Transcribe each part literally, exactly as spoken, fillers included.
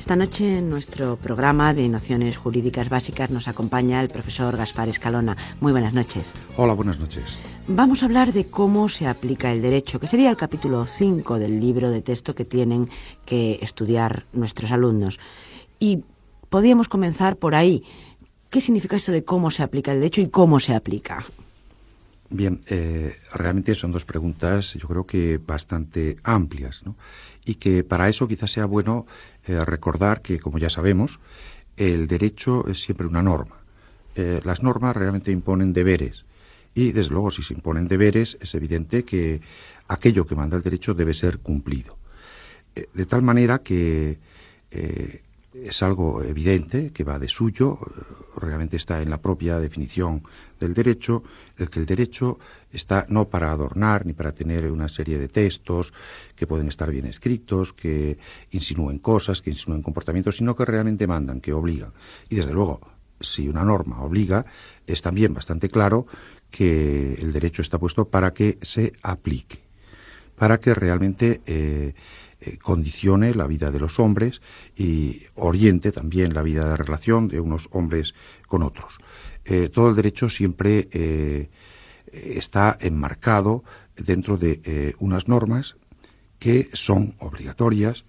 Esta noche en nuestro programa de Nociones Jurídicas Básicas nos acompaña el profesor Gaspar Escalona. Muy buenas noches. Hola, buenas noches. Vamos a hablar de cómo se aplica el derecho, que sería el capítulo cinco del libro de texto que tienen que estudiar nuestros alumnos. Y podríamos comenzar por ahí. ¿Qué significa esto de cómo se aplica el derecho y cómo se aplica? Bien, eh, realmente son dos preguntas, yo creo que bastante amplias, ¿no? Y que para eso quizás sea bueno eh, recordar que, como ya sabemos, el derecho es siempre una norma. Eh, las normas realmente imponen deberes y, desde luego, si se imponen deberes, es evidente que aquello que manda el derecho debe ser cumplido. Eh, de tal manera que eh, es algo evidente, que va de suyo, realmente está en la propia definición del derecho, el que el derecho está no para adornar ni para tener una serie de textos que pueden estar bien escritos, que insinúen cosas, que insinúen comportamientos, sino que realmente mandan, que obligan. Y desde luego, si una norma obliga, es también bastante claro que el derecho está puesto para que se aplique, para que realmente eh, eh, condicione la vida de los hombres y oriente también la vida de relación de unos hombres con otros. Eh, todo el derecho siempre eh, está enmarcado dentro de eh, unas normas que son obligatorias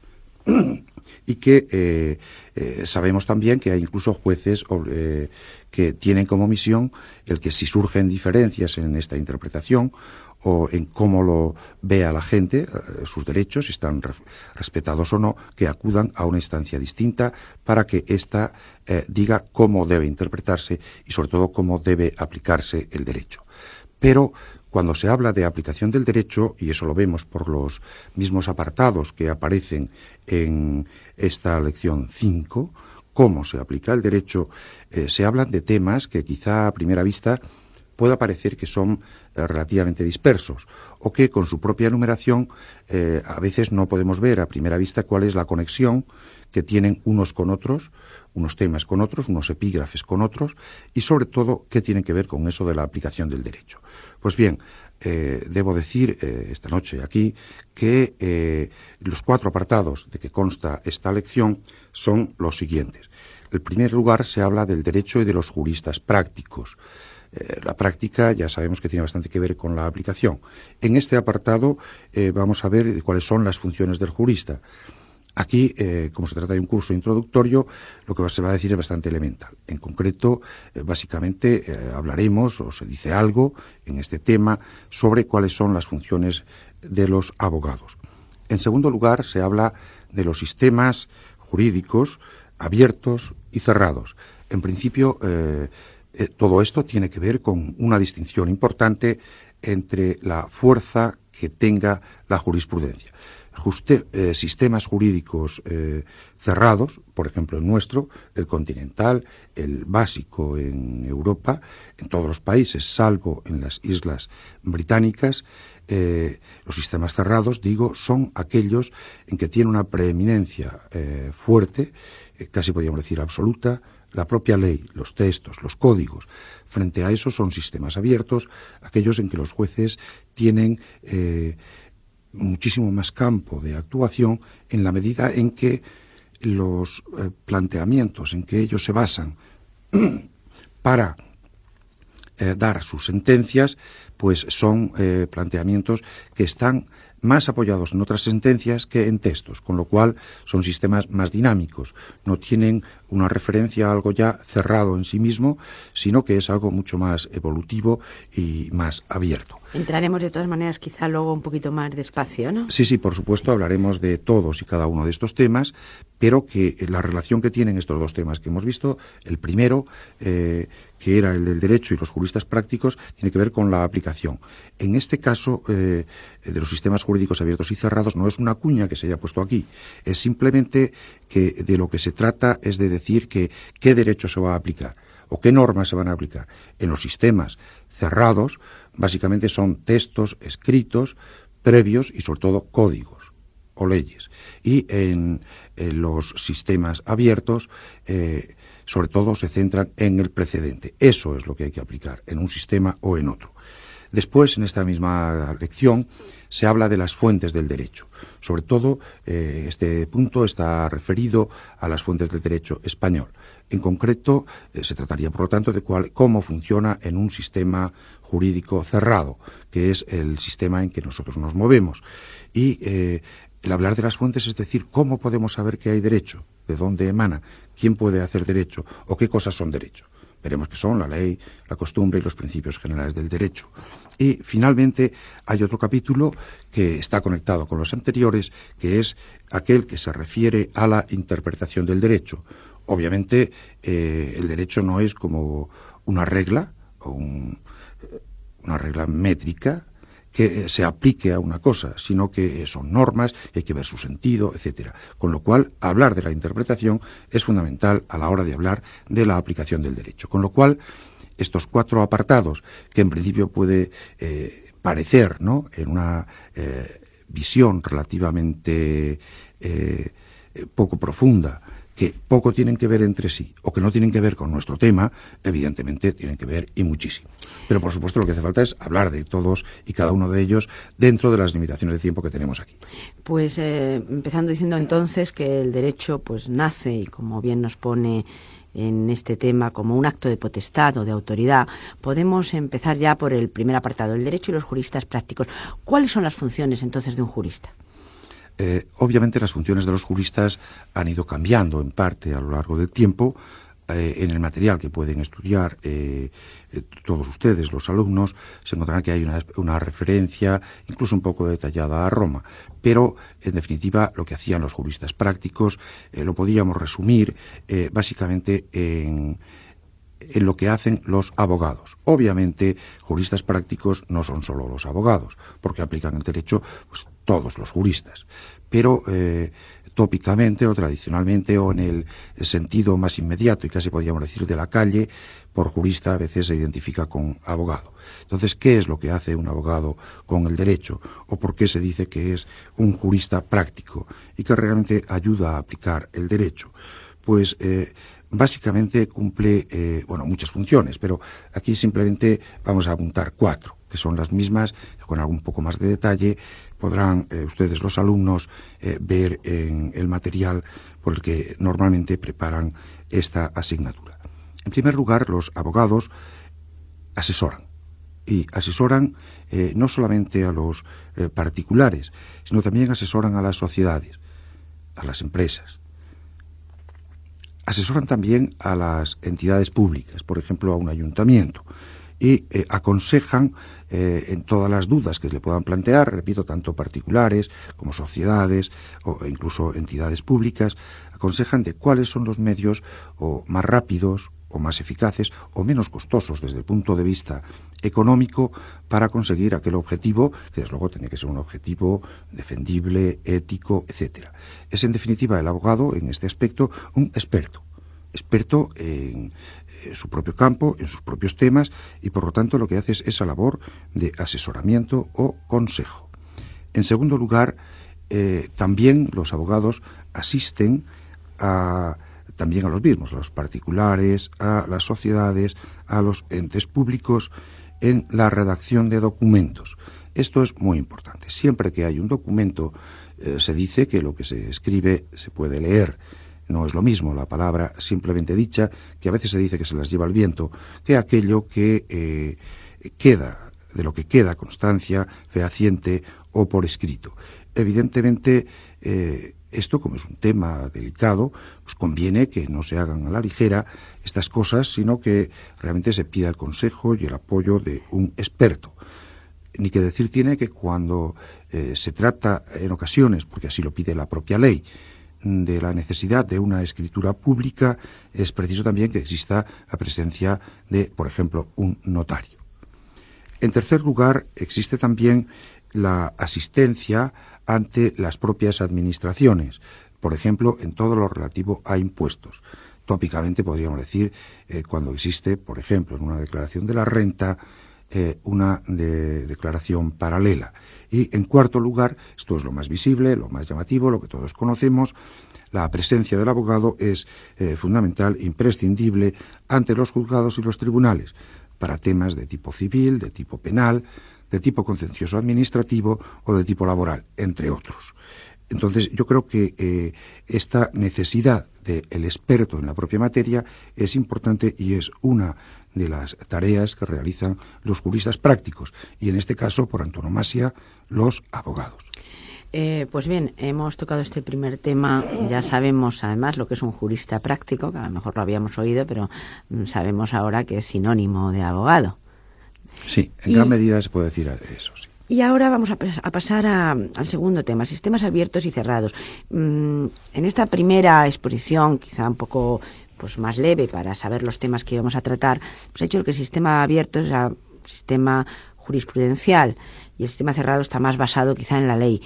y que eh, eh, sabemos también que hay incluso jueces eh, que tienen como misión el que si surgen diferencias en esta interpretación o en cómo lo vea la gente, eh, sus derechos, si están re respetados o no, que acudan a una instancia distinta para que ésta eh, diga cómo debe interpretarse y sobre todo cómo debe aplicarse el derecho. Pero cuando se habla de aplicación del derecho, y eso lo vemos por los mismos apartados que aparecen en esta lección cinco, cómo se aplica el derecho, eh, se hablan de temas que quizá a primera vista pueda parecer que son eh, relativamente dispersos o que con su propia enumeración eh, a veces no podemos ver a primera vista cuál es la conexión que tienen unos con otros, unos temas con otros, unos epígrafes con otros y sobre todo qué tienen que ver con eso de la aplicación del derecho. Pues bien, eh, debo decir eh, esta noche aquí que eh, los cuatro apartados de que consta esta lección son los siguientes. En primer lugar se habla del derecho y de los juristas prácticos. Eh, la práctica ya sabemos que tiene bastante que ver con la aplicación. En este apartado eh, vamos a ver cuáles son las funciones del jurista. Aquí, eh, como se trata de un curso introductorio, lo que se va a decir es bastante elemental. En concreto, eh, básicamente eh, hablaremos, o se dice algo en este tema, sobre cuáles son las funciones de los abogados. En segundo lugar, se habla de los sistemas jurídicos abiertos y cerrados. En principio, eh, eh, todo esto tiene que ver con una distinción importante entre la fuerza que tenga la jurisprudencia. Juste, eh, sistemas jurídicos eh, cerrados, por ejemplo el nuestro, el continental, el básico en Europa, en todos los países, salvo en las islas británicas, eh, los sistemas cerrados, digo, son aquellos en que tiene una preeminencia eh, fuerte, eh, casi podríamos decir absoluta, la propia ley, los textos, los códigos. Frente a eso son sistemas abiertos, aquellos en que los jueces tienen eh, muchísimo más campo de actuación en la medida en que los eh, planteamientos en que ellos se basan para eh, dar sus sentencias, pues son eh, planteamientos que están más apoyados en otras sentencias que en textos, con lo cual son sistemas más dinámicos, no tienen una referencia a algo ya cerrado en sí mismo, sino que es algo mucho más evolutivo y más abierto. Entraremos de todas maneras quizá luego un poquito más despacio, ¿no? Sí, sí, por supuesto, hablaremos de todos y cada uno de estos temas, pero que la relación que tienen estos dos temas que hemos visto, el primero, eh, que era el del derecho y los juristas prácticos, tiene que ver con la aplicación. En este caso, eh, de los sistemas jurídicos abiertos y cerrados, no es una cuña que se haya puesto aquí, es simplemente que de lo que se trata es de decir que qué derecho se va a aplicar o qué normas se van a aplicar. En los sistemas cerrados, básicamente son textos escritos, previos y sobre todo códigos o leyes. Y en, en los sistemas abiertos, eh, sobre todo se centran en el precedente. Eso es lo que hay que aplicar en un sistema o en otro. Después, en esta misma lección, se habla de las fuentes del derecho. Sobre todo, eh, este punto está referido a las fuentes del derecho español. En concreto, eh, se trataría, por lo tanto, de cuál, cómo funciona en un sistema jurídico cerrado, que es el sistema en que nosotros nos movemos. Y eh, el hablar de las fuentes es decir, cómo podemos saber que hay derecho, de dónde emana, quién puede hacer derecho o qué cosas son derecho. Veremos que son la ley, la costumbre y los principios generales del derecho. Y, finalmente, hay otro capítulo que está conectado con los anteriores, que es aquel que se refiere a la interpretación del derecho. Obviamente, eh, el derecho no es como una regla, o un, una regla métrica, que se aplique a una cosa, sino que son normas, que hay que ver su sentido, etcétera. Con lo cual, hablar de la interpretación es fundamental a la hora de hablar de la aplicación del derecho. Con lo cual, estos cuatro apartados, que en principio puede eh, parecer, ¿no?, en una eh, visión relativamente eh, poco profunda, que poco tienen que ver entre sí o que no tienen que ver con nuestro tema, evidentemente tienen que ver y muchísimo. Pero, por supuesto, lo que hace falta es hablar de todos y cada uno de ellos dentro de las limitaciones de tiempo que tenemos aquí. Pues eh, empezando diciendo entonces que el derecho pues nace, y como bien nos pone en este tema, como un acto de potestad o de autoridad, podemos empezar ya por el primer apartado, el derecho y los juristas prácticos. ¿Cuáles son las funciones entonces de un jurista? Eh, obviamente las funciones de los juristas han ido cambiando en parte a lo largo del tiempo. Eh, en el material que pueden estudiar eh, eh, todos ustedes, los alumnos, se encontrarán que hay una, una referencia incluso un poco detallada a Roma. Pero, en definitiva, lo que hacían los juristas prácticos eh, lo podíamos resumir eh, básicamente en... en lo que hacen los abogados. Obviamente, juristas prácticos no son solo los abogados, porque aplican el derecho pues, todos los juristas. Pero eh, tópicamente o tradicionalmente o en el sentido más inmediato y casi podríamos decir de la calle, por jurista a veces se identifica con abogado. Entonces, ¿qué es lo que hace un abogado con el derecho? ¿O por qué se dice que es un jurista práctico y que realmente ayuda a aplicar el derecho? Pues eh, básicamente cumple, eh, bueno, muchas funciones, pero aquí simplemente vamos a apuntar cuatro, que son las mismas, con algún poco más de detalle podrán eh, ustedes, los alumnos, eh, ver en el material por el que normalmente preparan esta asignatura. En primer lugar, los abogados asesoran, y asesoran eh, no solamente a los eh, particulares, sino también asesoran a las sociedades, a las empresas. Asesoran también a las entidades públicas, por ejemplo, a un ayuntamiento, y eh, aconsejan eh, en todas las dudas que le puedan plantear, repito, tanto particulares como sociedades o incluso entidades públicas, aconsejan de cuáles son los medios o más rápidos o más eficaces o menos costosos desde el punto de vista económico para conseguir aquel objetivo, que desde luego tiene que ser un objetivo defendible, ético, etcétera. Es en definitiva el abogado, en este aspecto, un experto, experto en su propio campo, en sus propios temas, y por lo tanto lo que hace es esa labor de asesoramiento o consejo. En segundo lugar, eh, también los abogados asisten a también a los mismos, a los particulares, a las sociedades, a los entes públicos, en la redacción de documentos. Esto es muy importante. Siempre que hay un documento, eh, se dice que lo que se escribe se puede leer. No es lo mismo la palabra simplemente dicha, que a veces se dice que se las lleva el viento, que aquello que eh, queda, de lo que queda constancia fehaciente o por escrito. Evidentemente, eh, esto, como es un tema delicado, pues conviene que no se hagan a la ligera estas cosas, sino que realmente se pida el consejo y el apoyo de un experto. Ni que decir tiene que cuando eh, se trata en ocasiones, porque así lo pide la propia ley, de la necesidad de una escritura pública, es preciso también que exista la presencia de, por ejemplo, un notario. En tercer lugar, existe también la asistencia ante las propias administraciones, por ejemplo, en todo lo relativo a impuestos. Tópicamente podríamos decir eh, cuando existe, por ejemplo, en una declaración de la renta, eh, una de declaración paralela. Y en cuarto lugar, esto es lo más visible, lo más llamativo, lo que todos conocemos, la presencia del abogado es eh, fundamental, imprescindible ante los juzgados y los tribunales, para temas de tipo civil, de tipo penal, de tipo contencioso administrativo o de tipo laboral, entre otros. Entonces, yo creo que eh, esta necesidad del experto en la propia materia es importante y es una de las tareas que realizan los juristas prácticos y, en este caso, por antonomasia, los abogados. Eh, pues bien, hemos tocado este primer tema. Ya sabemos, además, lo que es un jurista práctico, que a lo mejor lo habíamos oído, pero sabemos ahora que es sinónimo de abogado. Sí, en y... gran medida se puede decir eso, sí. Y ahora vamos a, a pasar a, al segundo tema, sistemas abiertos y cerrados. Mm, en esta primera exposición, quizá un poco pues más leve para saber los temas que íbamos a tratar, pues ha dicho que el sistema abierto es el sistema jurisprudencial y el sistema cerrado está más basado quizá en la ley.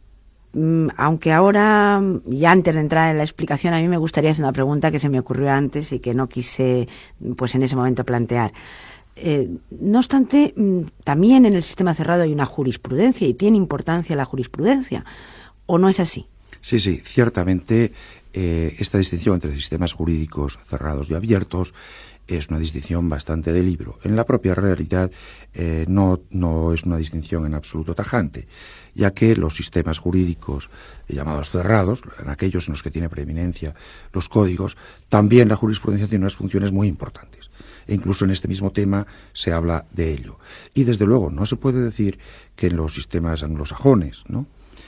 Mm, aunque ahora, ya antes de entrar en la explicación, a mí me gustaría hacer una pregunta que se me ocurrió antes y que no quise pues en ese momento plantear. Eh, no obstante, también en el sistema cerrado hay una jurisprudencia y tiene importancia la jurisprudencia, ¿o no es así? Sí, sí, ciertamente eh, esta distinción entre sistemas jurídicos cerrados y abiertos es una distinción bastante de libro. En la propia realidad eh, no, no es una distinción en absoluto tajante, ya que los sistemas jurídicos llamados cerrados, en aquellos en los que tiene preeminencia los códigos, también la jurisprudencia tiene unas funciones muy importantes. E incluso en este mismo tema se habla de ello. Y desde luego no se puede decir que en los sistemas anglosajones, ¿no?,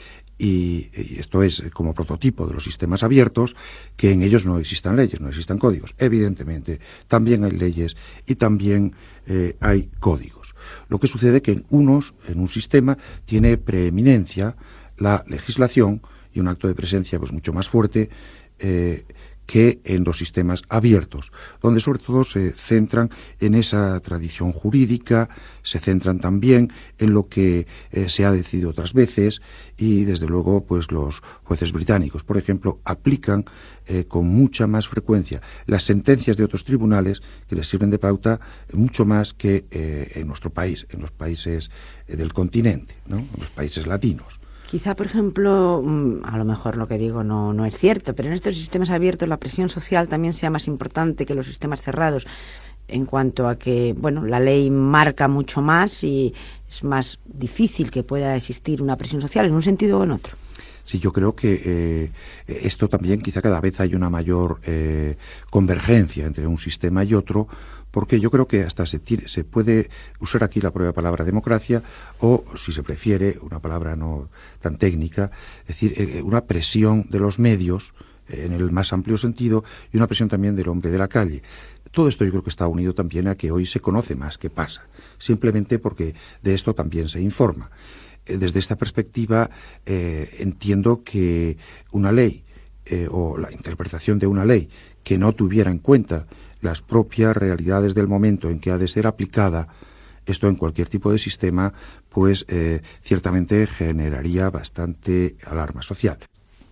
y, y esto es como prototipo de los sistemas abiertos, que en ellos no existan leyes, no existan códigos. Evidentemente, también hay leyes y también eh, hay códigos. Lo que sucede que en unos, en un sistema, tiene preeminencia la legislación y un acto de presencia pues mucho más fuerte eh, que en los sistemas abiertos, donde sobre todo se centran en esa tradición jurídica, se centran también en lo que eh, se ha decidido otras veces y, desde luego, pues los jueces británicos, por ejemplo, aplican eh, con mucha más frecuencia las sentencias de otros tribunales que les sirven de pauta eh, mucho más que eh, en nuestro país, en los países eh, del continente, ¿no?, en los países latinos. Quizá, por ejemplo, a lo mejor lo que digo no, no es cierto, pero en estos sistemas abiertos la presión social también sea más importante que los sistemas cerrados, en cuanto a que, bueno, la ley marca mucho más y es más difícil que pueda existir una presión social en un sentido o en otro. Sí, yo creo que eh, esto también quizá cada vez hay una mayor eh, convergencia entre un sistema y otro, porque yo creo que hasta se, tiene, se puede usar aquí la propia palabra democracia o, si se prefiere, una palabra no tan técnica, es decir, eh, una presión de los medios eh, en el más amplio sentido y una presión también del hombre de la calle. Todo esto yo creo que está unido también a que hoy se conoce más qué pasa, simplemente porque de esto también se informa. Desde esta perspectiva eh, entiendo que una ley eh, o la interpretación de una ley que no tuviera en cuenta las propias realidades del momento en que ha de ser aplicada, esto en cualquier tipo de sistema, pues eh, ciertamente generaría bastante alarma social.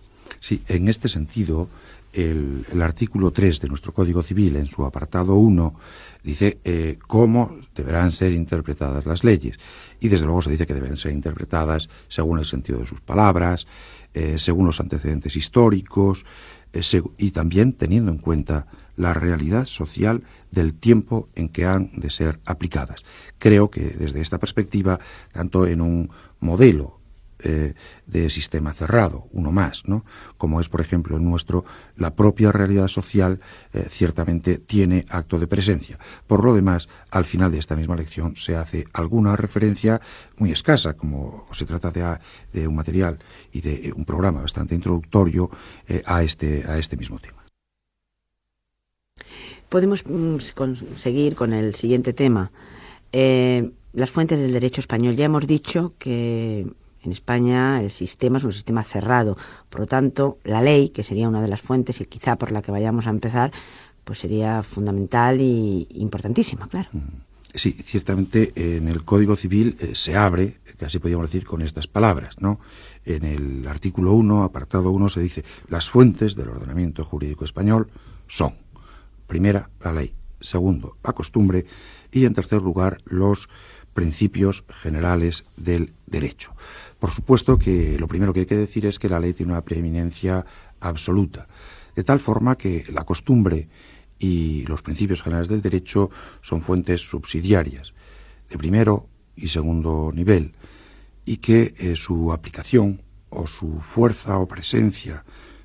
Sí, en este sentido, el, el artículo tres de nuestro Código Civil, en su apartado uno, dice eh, cómo deberán ser interpretadas las leyes. Y desde luego se dice que deben ser interpretadas según el sentido de sus palabras, eh, según los antecedentes históricos eh, seg- y también teniendo en cuenta la realidad social del tiempo en que han de ser aplicadas. Creo que desde esta perspectiva, tanto en un modelo Eh, de sistema cerrado, uno más, ¿no?, como es, por ejemplo, el nuestro, la propia realidad social eh, ciertamente tiene acto de presencia. Por lo demás, al final de esta misma lección se hace alguna referencia muy escasa, como se trata de, de un material y de un programa bastante introductorio eh, a, este, a este mismo tema. Podemos mm, seguir con el siguiente tema. Eh, las fuentes del derecho español. Ya hemos dicho que en España el sistema es un sistema cerrado. Por lo tanto, la ley, que sería una de las fuentes y quizá por la que vayamos a empezar, pues sería fundamental y importantísima, claro. Sí, ciertamente en el Código Civil eh, se abre, casi podríamos decir, con estas palabras, ¿no? En el artículo uno, apartado uno, se dice: las fuentes del ordenamiento jurídico español son, primera, la ley; segundo, la costumbre; y, en tercer lugar, los principios generales del derecho. Por supuesto que lo primero que hay que decir es que la ley tiene una preeminencia absoluta, de tal forma que la costumbre y los principios generales del derecho son fuentes subsidiarias. De primero, y segundo nivel, y que eh, su aplicación o su fuerza o presencia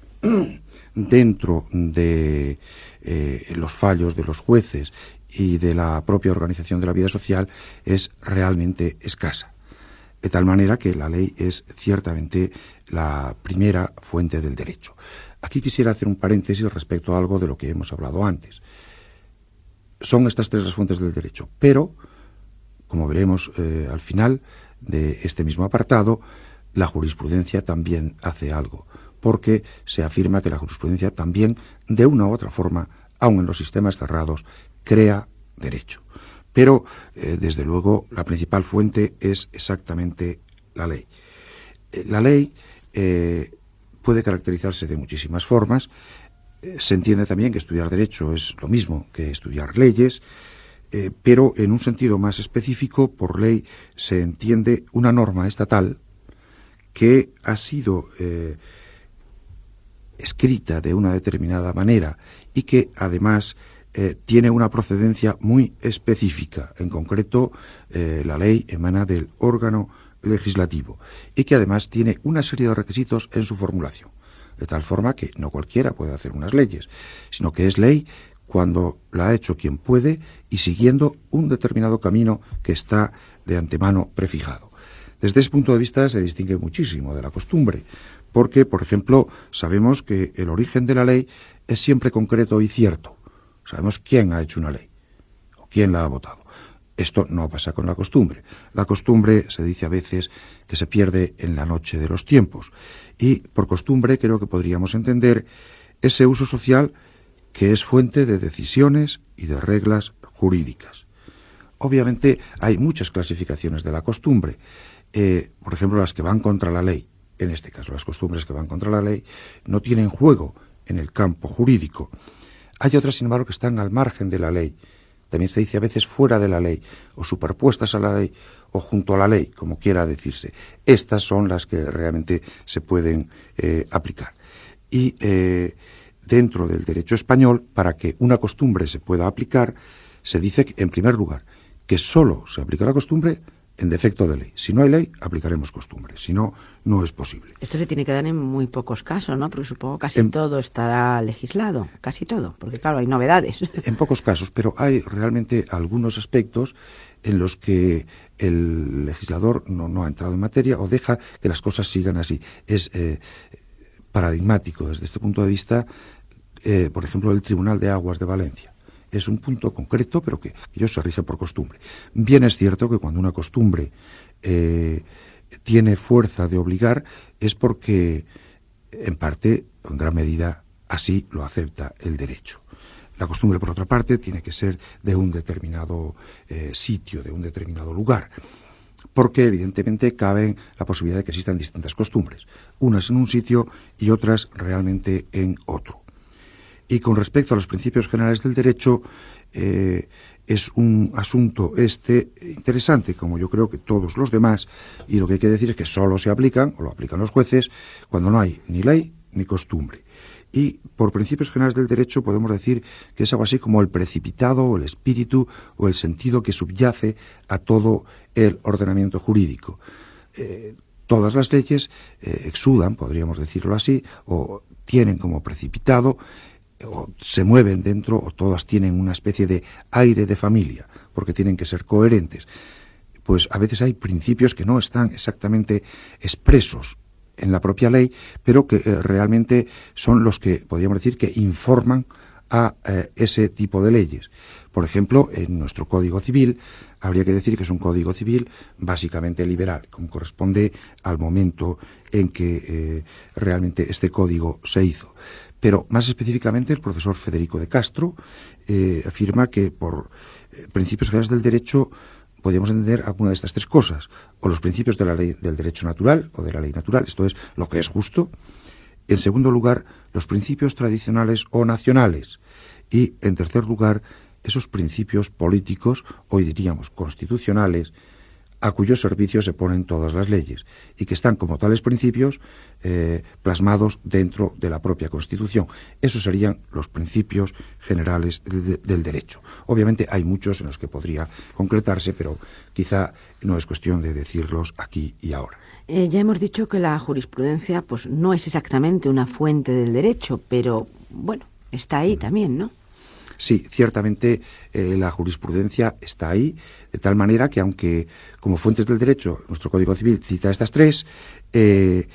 dentro de eh, los fallos de los jueces y de la propia organización de la vida social es realmente escasa. De tal manera que la ley es ciertamente la primera fuente del derecho. Aquí quisiera hacer un paréntesis respecto a algo de lo que hemos hablado antes. Son estas tres las fuentes del derecho, pero, como veremos eh, al final de este mismo apartado, la jurisprudencia también hace algo, porque se afirma que la jurisprudencia también, de una u otra forma, aun en los sistemas cerrados, crea derecho. Pero, eh, desde luego, la principal fuente es exactamente la ley. Eh, la ley eh, puede caracterizarse de muchísimas formas. Eh, se entiende también que estudiar derecho es lo mismo que estudiar leyes, eh, pero en un sentido más específico, por ley se entiende una norma estatal que ha sido eh, escrita de una determinada manera y que además eh, tiene una procedencia muy específica. En concreto, eh, la ley emana del órgano legislativo y que además tiene una serie de requisitos en su formulación, de tal forma que no cualquiera puede hacer unas leyes, sino que es ley cuando la ha hecho quien puede y siguiendo un determinado camino que está de antemano prefijado. Desde ese punto de vista se distingue muchísimo de la costumbre, porque, por ejemplo, sabemos que el origen de la ley es siempre concreto y cierto. Sabemos quién ha hecho una ley o quién la ha votado. Esto no pasa con la costumbre. La costumbre se dice a veces que se pierde en la noche de los tiempos. Y por costumbre creo que podríamos entender ese uso social que es fuente de decisiones y de reglas jurídicas. Obviamente hay muchas clasificaciones de la costumbre. Eh, por ejemplo, las que van contra la ley. En este caso, las costumbres que van contra la ley no tienen juego en el campo jurídico. Hay otras, sin embargo, que están al margen de la ley. También se dice a veces fuera de la ley, o superpuestas a la ley, o junto a la ley, como quiera decirse. Estas son las que realmente se pueden eh, aplicar. Y eh, dentro del derecho español, para que una costumbre se pueda aplicar, se dice, que, en primer lugar, que sólo se aplica la costumbre en defecto de ley. Si no hay ley, aplicaremos costumbre. Si no, no es posible. Esto se tiene que dar en muy pocos casos, ¿no? Porque supongo que casi en, todo estará legislado, casi todo, porque claro, hay novedades. En pocos casos, pero hay realmente algunos aspectos en los que el legislador no, no ha entrado en materia o deja que las cosas sigan así. Es eh, paradigmático desde este punto de vista, eh, por ejemplo, el Tribunal de Aguas de Valencia. Es un punto concreto, pero que ello se rige por costumbre. Bien es cierto que cuando una costumbre eh, tiene fuerza de obligar es porque, en parte, en gran medida, así lo acepta el derecho. La costumbre, por otra parte, tiene que ser de un determinado eh, sitio, de un determinado lugar, porque, evidentemente, cabe la posibilidad de que existan distintas costumbres, unas en un sitio y otras realmente en otro. Y con respecto a los principios generales del derecho, eh, es un asunto este interesante, como yo creo que todos los demás, y lo que hay que decir es que solo se aplican, o lo aplican los jueces, cuando no hay ni ley ni costumbre. Y por principios generales del derecho podemos decir que es algo así como el precipitado, o el espíritu, o el sentido que subyace a todo el ordenamiento jurídico. Eh, todas las leyes eh, exudan, podríamos decirlo así, o tienen como precipitado, o se mueven dentro, o todas tienen una especie de aire de familia, porque tienen que ser coherentes. Pues a veces hay principios que no están exactamente expresos en la propia ley, pero que eh, realmente son los que, podríamos decir, que informan a eh, ese tipo de leyes. Por ejemplo, en nuestro Código Civil, habría que decir que es un Código Civil básicamente liberal, como corresponde al momento en que eh, realmente este código se hizo. Pero más específicamente el profesor Federico de Castro eh, afirma que por eh, principios generales del derecho podríamos entender alguna de estas tres cosas, o los principios de la ley del derecho natural o de la ley natural, esto es, lo que es justo. En segundo lugar, los principios tradicionales o nacionales. Y, en tercer lugar, esos principios políticos, hoy diríamos constitucionales, a cuyo servicio se ponen todas las leyes y que están como tales principios eh, plasmados dentro de la propia Constitución. Esos serían los principios generales de, de, del derecho. Obviamente hay muchos en los que podría concretarse, pero quizá no es cuestión de decirlos aquí y ahora. Eh, ya hemos dicho que la jurisprudencia pues no es exactamente una fuente del derecho, pero bueno, está ahí también, ¿no? Sí, ciertamente eh, la jurisprudencia está ahí, de tal manera que aunque como fuentes del derecho nuestro Código Civil cita estas tres, eh,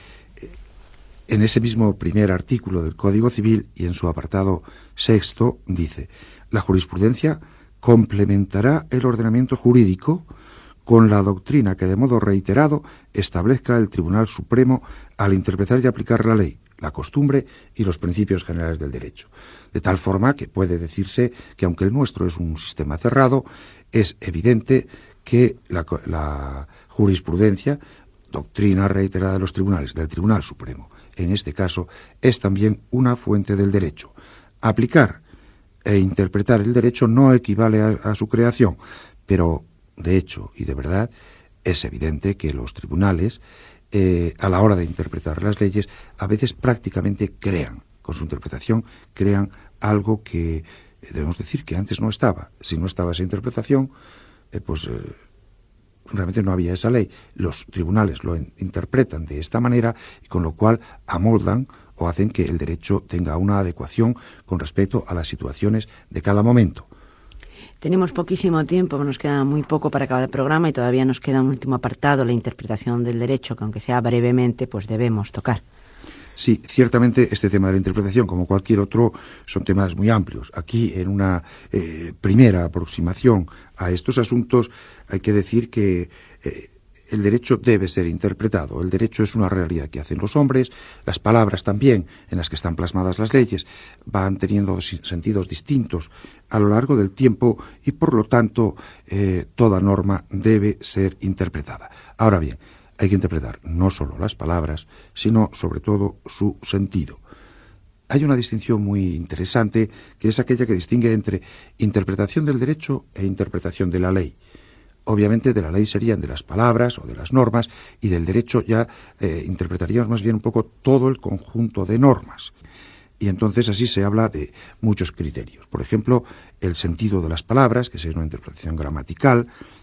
en ese mismo primer artículo del Código Civil y en su apartado sexto dice: la jurisprudencia complementará el ordenamiento jurídico con la doctrina que de modo reiterado establezca el Tribunal Supremo al interpretar y aplicar la ley, la costumbre y los principios generales del derecho. De tal forma que puede decirse que aunque el nuestro es un sistema cerrado, es evidente que la, la jurisprudencia, doctrina reiterada de los tribunales, del Tribunal Supremo, en este caso, es también una fuente del derecho. Aplicar e interpretar el derecho no equivale a, a su creación, pero de hecho y de verdad es evidente que los tribunales, eh, a la hora de interpretar las leyes, a veces prácticamente crean, con su interpretación, crean algo que debemos decir que antes no estaba. Si no estaba esa interpretación, eh, pues eh, realmente no había esa ley. Los tribunales lo in- interpretan de esta manera, y con lo cual amoldan o hacen que el derecho tenga una adecuación con respecto a las situaciones de cada momento. Tenemos poquísimo tiempo, nos queda muy poco para acabar el programa y todavía nos queda un último apartado, la interpretación del derecho, que aunque sea brevemente, pues debemos tocar. Sí, ciertamente este tema de la interpretación, como cualquier otro, son temas muy amplios. Aquí, en una eh, primera aproximación a estos asuntos, hay que decir que eh, el derecho debe ser interpretado. El derecho es una realidad que hacen los hombres. Las palabras también, en las que están plasmadas las leyes, van teniendo sentidos distintos a lo largo del tiempo y, por lo tanto, eh, toda norma debe ser interpretada. Ahora bien, hay que interpretar no solo las palabras, sino sobre todo su sentido. Hay una distinción muy interesante, que es aquella que distingue entre interpretación del derecho e interpretación de la ley. Obviamente de la ley serían de las palabras o de las normas, y del derecho ya eh, interpretaríamos más bien un poco todo el conjunto de normas. Y entonces así se habla de muchos criterios. Por ejemplo, el sentido de las palabras, que sería una interpretación gramatical,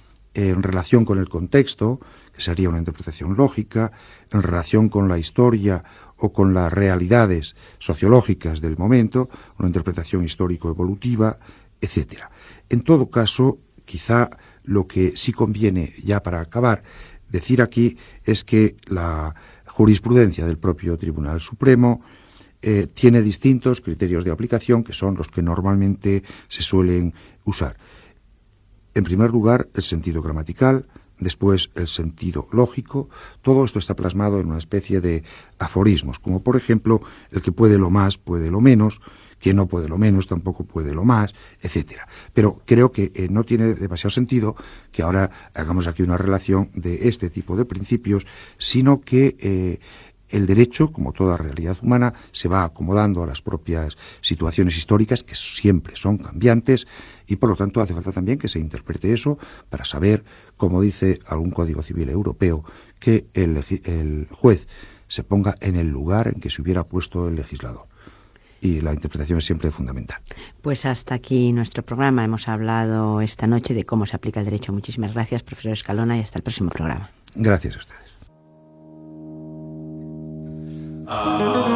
en relación con el contexto, que sería una interpretación lógica, en relación con la historia o con las realidades sociológicas del momento, una interpretación histórico-evolutiva, etcétera. En todo caso, quizá lo que sí conviene, ya para acabar, decir aquí es que la jurisprudencia del propio Tribunal Supremo eh, tiene distintos criterios de aplicación, que son los que normalmente se suelen usar. En primer lugar, el sentido gramatical, después el sentido lógico. Todo esto está plasmado en una especie de aforismos, como por ejemplo, el que puede lo más puede lo menos, quien no puede lo menos tampoco puede lo más, etcétera. Pero creo que eh, no tiene demasiado sentido que ahora hagamos aquí una relación de este tipo de principios, sino que eh, el derecho, como toda realidad humana, se va acomodando a las propias situaciones históricas, que siempre son cambiantes, y por lo tanto hace falta también que se interprete eso para saber, como dice algún Código Civil europeo, que el, el juez se ponga en el lugar en que se hubiera puesto el legislador. Y la interpretación es siempre fundamental. Pues hasta aquí nuestro programa. Hemos hablado esta noche de cómo se aplica el derecho. Muchísimas gracias, profesor Escalona, y hasta el próximo programa. Gracias a ustedes. Ah.